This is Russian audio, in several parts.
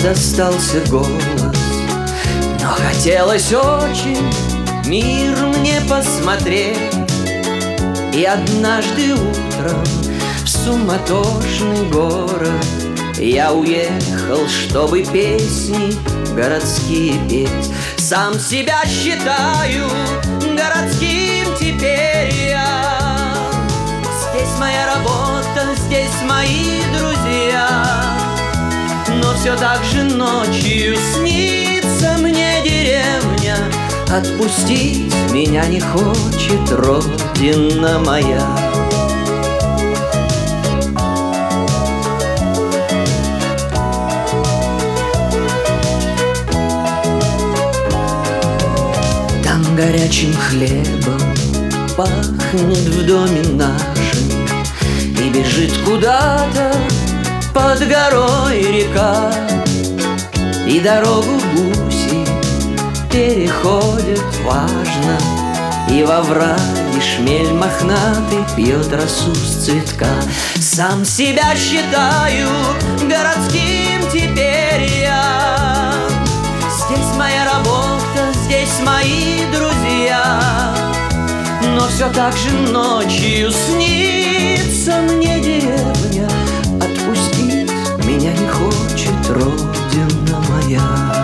остался голос, но хотелось очень мир мне посмотреть. И однажды утром в суматошный город я уехал, чтобы песни городские петь. Сам себя считаю городским теперь я. Здесь моя работа, здесь мои друзья. Но все так же ночью снится мне деревня. Отпустить меня не хочет родина моя. Там горячим хлебом пахнет в доме нашем, и бежит куда-то под горой река, и дорогу гуси переходят важно, и во враге шмель мохнатый пьет росу с цветка. Сам себя считаю городским теперь я. Здесь моя работа, здесь мои друзья. Но все так же ночью снится мне деревня. Отпустить меня не хочет родина моя.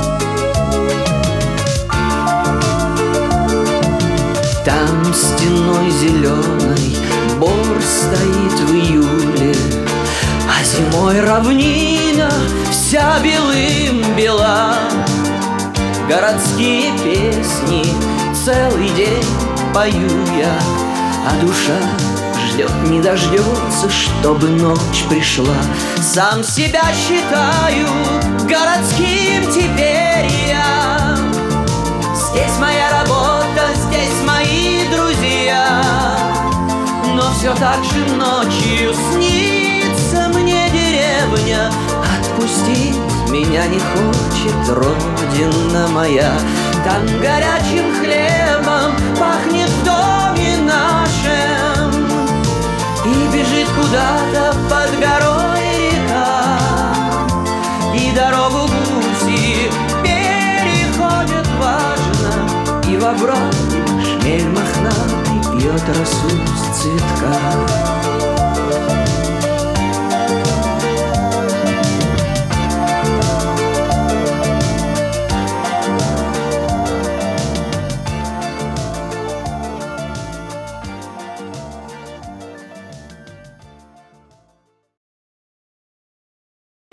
Там стеной зеленой бор стоит в июле, а зимой равнина вся белым бела. Городские песни целый день пою я, а душа ждет, не дождется, чтобы ночь пришла. Сам себя считаю городским теперь я. Здесь моя работа, здесь мои друзья. Но все так же ночью снится мне деревня. Отпустить меня не хочет родина моя. Там горячим хлебом пахнет в доме нашем, и бежит куда-то под горой река, и дорогу гуси переходят важно, и во враге шмель мохнатый пьет росу с цветка.